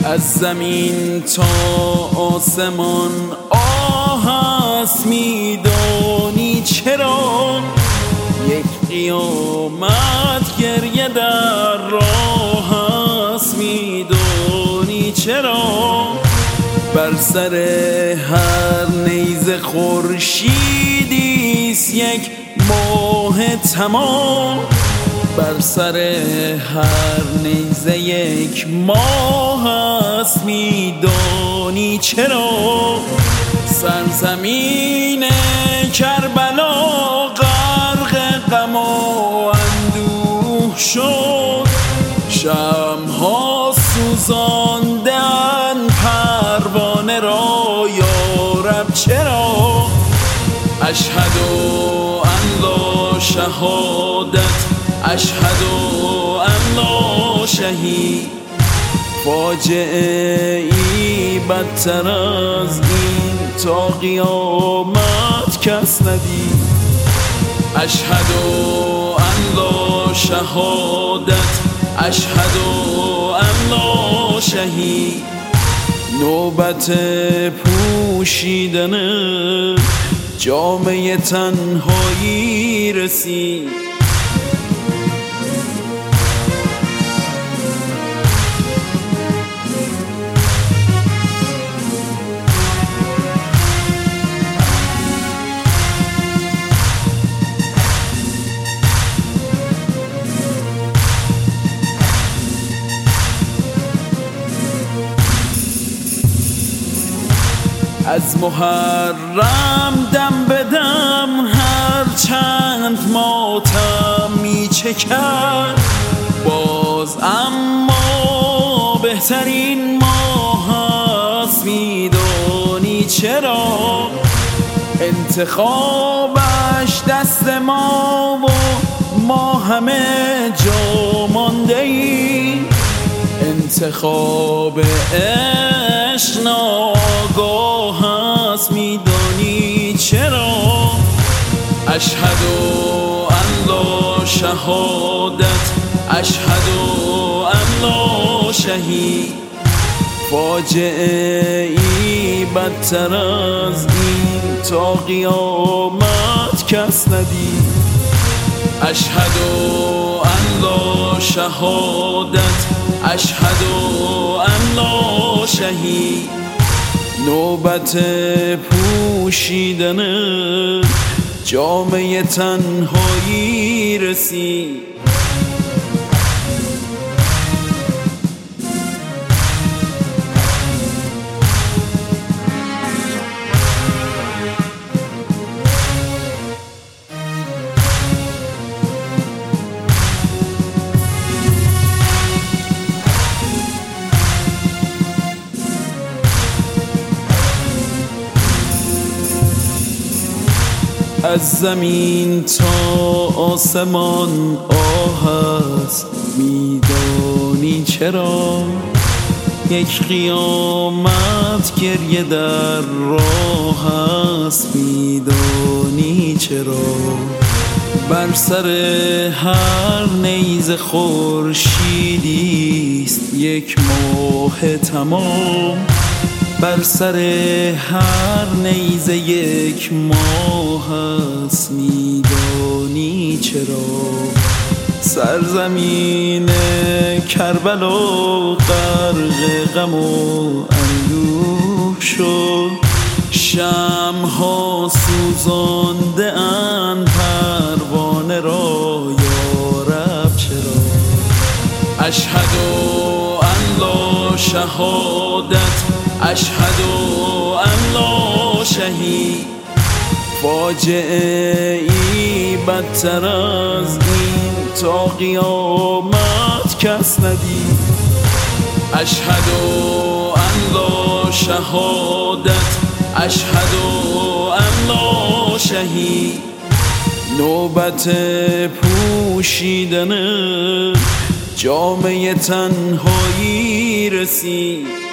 از زمین تا آسمان آه است، میدانی چرا؟ یک قیامت گریه در راه است، میدانی چرا؟ بر سر هر نیزه خورشیدیست یک ماه تمام، بر سر هر نیزه یک ماه است، میدانی چرا؟ سرزمین کربلا غرق غم و اندوه شد، شمع‌ها سوزاندن پروانه را، یارب چرا؟ اشهد ان لا شهادت، اشهد ان لا شهید، فاجعه ای بدتر از این تا قیامت کس ندید. اشهد ان لا شهادت، اشهد ان لا شهید، نوبت پوشیدن جامه تنهایی رسید. از محرم دم به دم هر چند ماتم میچکد باز، اما بهترین ماه است، میدانی چرا؟ انتخابش دست ما و ما همه جا مانده ایم، انتخاب عشق ناگاه است، میدانی چرا؟ اشهد ان لا شهادت، اشهد ان لا شهید، فاجعه ای بدتر از این تا قیامت کس ندید. اشهد ان لا شهادت، اشهد ان لا شهید، نوبت پوشیدن جامه تنهایی رسید. از زمین تا آسمان آه است، میدانی چرا؟ یک قیامت گریه در راه است، میدانی چرا؟ بر سر هر نیزه خورشیدیست یک ماه تمام، بر سر هر نیزه یک ماه است، میدانی چرا؟ سرزمین کربلا غرق غم و اندوه شد، شمع‌ها سوزانده اند پروانه را، یارب چرا؟ اشهد ان لا شهادت، اشهد ان لا شهید، فاجعه ای بدتر از این تا قیامت کس ندید. اشهد ان لا شهادت، اشهد ان لا شهید، نوبت پوشیدن جامه تنهایی رسید.